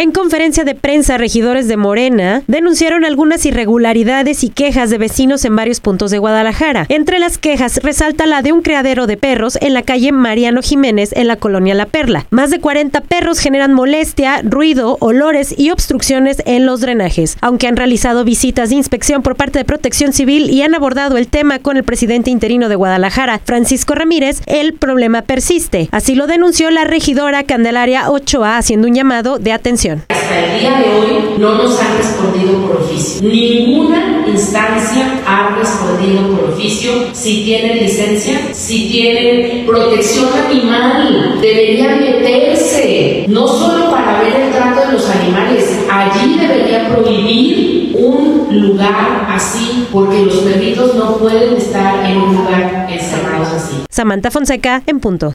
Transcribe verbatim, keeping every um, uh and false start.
En conferencia de prensa, regidores de Morena denunciaron algunas irregularidades y quejas de vecinos en varios puntos de Guadalajara. Entre las quejas resalta la de un criadero de perros en la calle Mariano Jiménez en la colonia La Perla. Más de cuarenta perros generan molestia, ruido, olores y obstrucciones en los drenajes. Aunque han realizado visitas de inspección por parte de Protección Civil y han abordado el tema con el presidente interino de Guadalajara, Francisco Ramírez, el problema persiste. Así lo denunció la regidora Candelaria Ochoa, haciendo un llamado de atención. Hasta el día de hoy no nos han respondido por oficio. Ninguna instancia ha respondido por oficio si tienen licencia, si tienen protección animal. Deberían meterse, no solo para ver el trato de los animales, allí deberían prohibir un lugar así, porque los perritos no pueden estar en un lugar encerrados así. Samantha Fonseca, en punto.